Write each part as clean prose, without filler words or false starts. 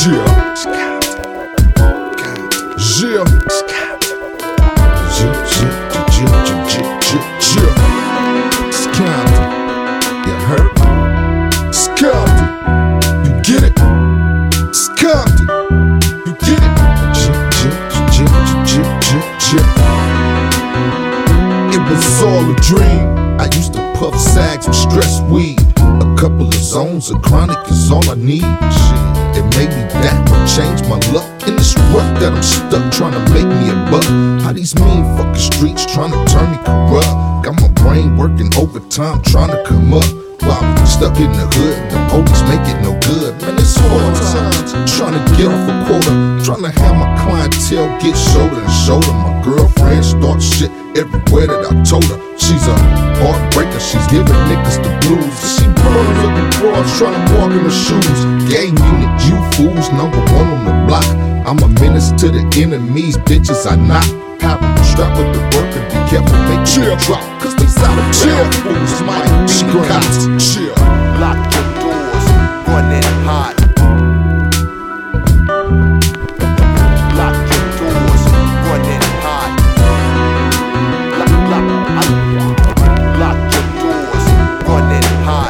It was all a dream. I used to puff sags with stress weed. A couple of zones of chronic is all I need. Shit, it made me that but change my luck. In this rut that I'm stuck trying to make me a buck. How these mean fucking streets trying to turn me corrupt. Got my brain working overtime trying to come up. While I'm stuck in the hood and the police make it no good. Man, it's hard times trying to get off a quota. Trying to have my clientele get shoulder to shoulder. My girlfriend starts shit everywhere that I told her. She's a heartbreaker, she's giving niggas the blues. She burning up the broads, trying to walk in her shoes. Gang unit, you fools, #1 on the block. I'm a menace to the enemies, bitches I knock. Have them strapped with the work and be careful, make chill drop. Cause these out of jail fools might be cops. Chill. Lock your doors, running hot. Lock your doors, running hot. Lock your doors, running hot.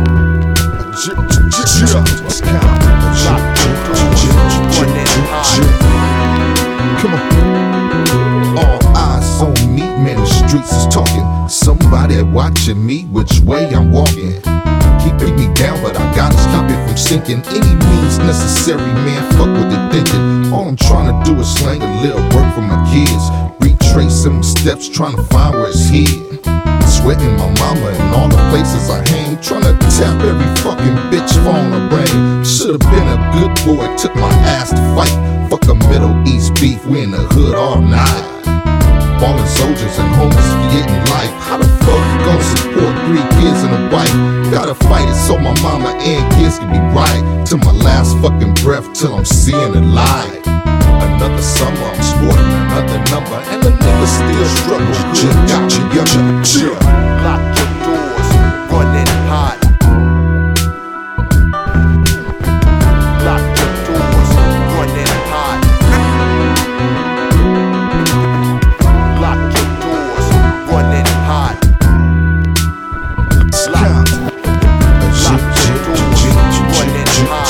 Come on. All eyes on me, man, the streets is talking. Somebody watching me, which way I'm walking. Keep me down, but I gotta stop it from sinking. Any means necessary, man, fuck with the thinking. All I'm trying to do is slang a little work for my kids. Retracing my steps, trying to find where it's hid. Sweating my mama and all the places I hang. Trying to tap every fucking bitch phone I bring. Should've been a good boy, took my ass to fight. Fuck a Middle East beef, we in the hood all night. Fallen soldiers and homeless forgetting life. How the fuck you gon' support 3 kids and a wife? Gotta fight it so my mama and kids can be right. Till my last fucking breath, till I'm seeing the light. Another summer, I'm sporting another number, and the niggas still struggle. Chill. Lock your doors, running hot. Lock your doors, running hot. Lock your doors, running hot. Lock your doors, running hot.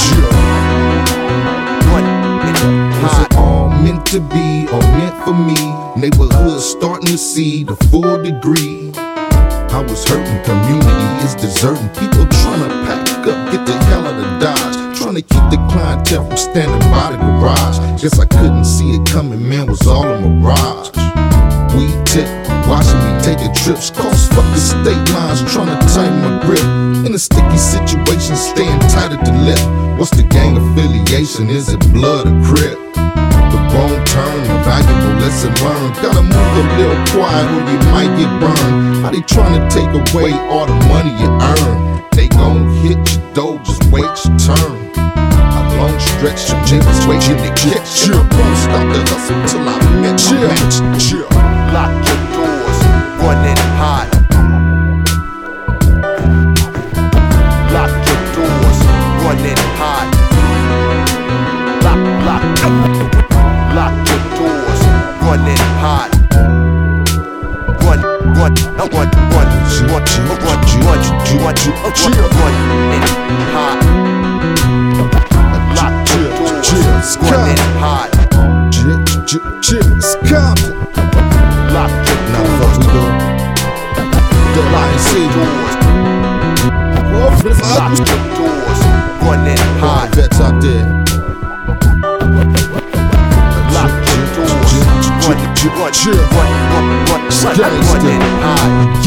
Was it all meant to be or meant for me? Neighborhood starting to see the full degree. I was hurting, community is deserting. People trying to pack up, get the hell out of Dodge. Trying to keep the clientele from standing by the garage. Guess I couldn't see it coming, man, was all a mirage. We tip, watching me taking trips, cross fucking state lines, trying to tighten my grip. In a sticky situation, staying tight at the lip. What's the gang affiliation? Is it blood or crip? The wrong turn, a valuable lesson learned. Gotta move a little quiet or you might get burned. How they trying to take away all the money you earn? They gon' hit your door, just wait your turn. A long stretch of niggas waiting to catch you. I won't stop the hustle till I met my match. Chill. Lock your doors, running hot. Lock your doors, running hot. Lock your doors, running hot. Running hot. Lock your doors, running hot. It's Compton. Lock your Now the fuck we doing? The Lion City. Lock your doors, running hot. Vets out there. Lock your doors, running hot.